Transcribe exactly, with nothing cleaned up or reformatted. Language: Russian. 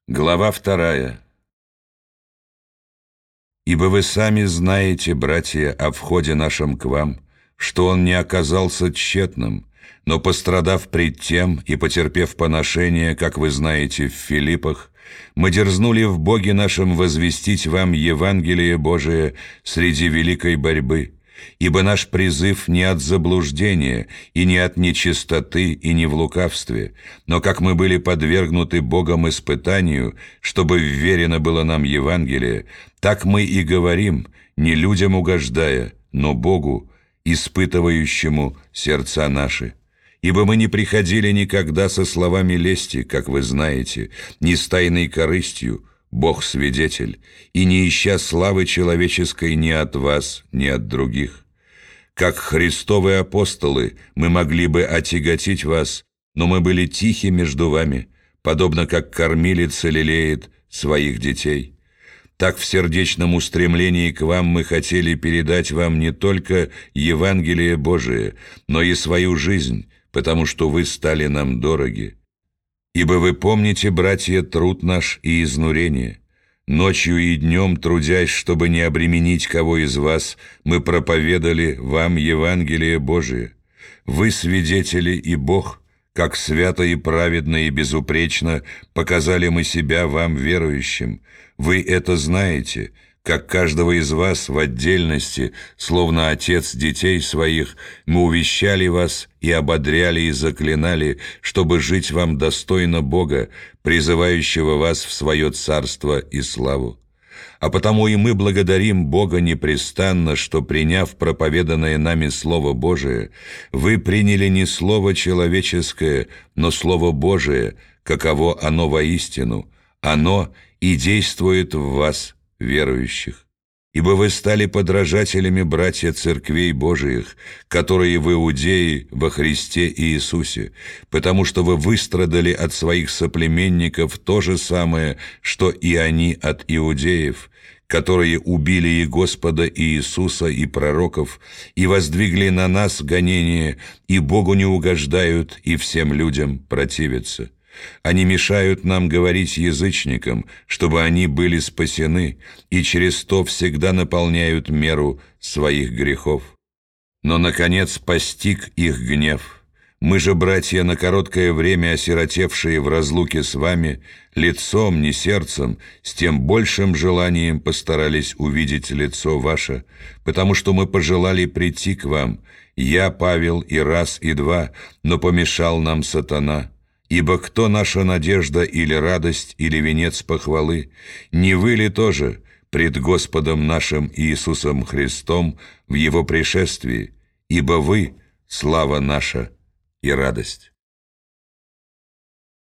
Глава вторая. «Ибо вы сами знаете, братья, о входе нашем к вам, что он не оказался тщетным, но, пострадав пред тем и потерпев поношение, как вы знаете, в Филиппах, мы дерзнули в Боге нашем возвестить вам Евангелие Божие среди великой борьбы, ибо наш призыв не от заблуждения и не от нечистоты и не в лукавстве, но как мы были подвергнуты Богом испытанию, чтобы вверено было нам Евангелие, так мы и говорим, не людям угождая, но Богу, испытывающему сердца наши. Ибо мы не приходили никогда со словами лести, как вы знаете, ни с тайной корыстью, Бог свидетель, и не ища славы человеческой ни от вас, ни от других. Как Христовы апостолы мы могли бы отяготить вас, но мы были тихи между вами, подобно как кормилица лелеет своих детей. Так в сердечном устремлении к вам мы хотели передать вам не только Евангелие Божие, но и свою жизнь, потому что вы стали нам дороги. Ибо вы помните, братья, труд наш и изнурение. Ночью и днем, трудясь, чтобы не обременить кого из вас, мы проповедали вам Евангелие Божие. Вы свидетели и Бог, как свято и праведно и безупречно показали мы себя вам, верующим. Вы это знаете, как каждого из вас в отдельности, словно отец детей своих, мы увещали вас и ободряли и заклинали, чтобы жить вам достойно Бога, призывающего вас в свое царство и славу. А потому и мы благодарим Бога непрестанно, что, приняв проповеданное нами Слово Божие, вы приняли не Слово человеческое, но Слово Божие, каково оно воистину, оно и действует в вас, верующих. Ибо вы стали подражателями, братья, церквей Божиих, которые в Иудее во Христе Иисусе, потому что вы выстрадали от своих соплеменников то же самое, что и они от иудеев, которые убили и Господа Иисуса, и пророков, и воздвигли на нас гонение, и Богу не угождают, и всем людям противятся. Они мешают нам говорить язычникам, чтобы они были спасены, и через то всегда наполняют меру своих грехов. Но, наконец, постиг их гнев. Мы же, братья, на короткое время осиротевшие в разлуке с вами, лицом, не сердцем, с тем большим желанием постарались увидеть лицо ваше, потому что мы пожелали прийти к вам, я, Павел, и раз, и два, но помешал нам сатана. Ибо кто наша надежда или радость, или венец похвалы? Не вы ли тоже пред Господом нашим Иисусом Христом в Его пришествии? Ибо вы — слава наша и радость».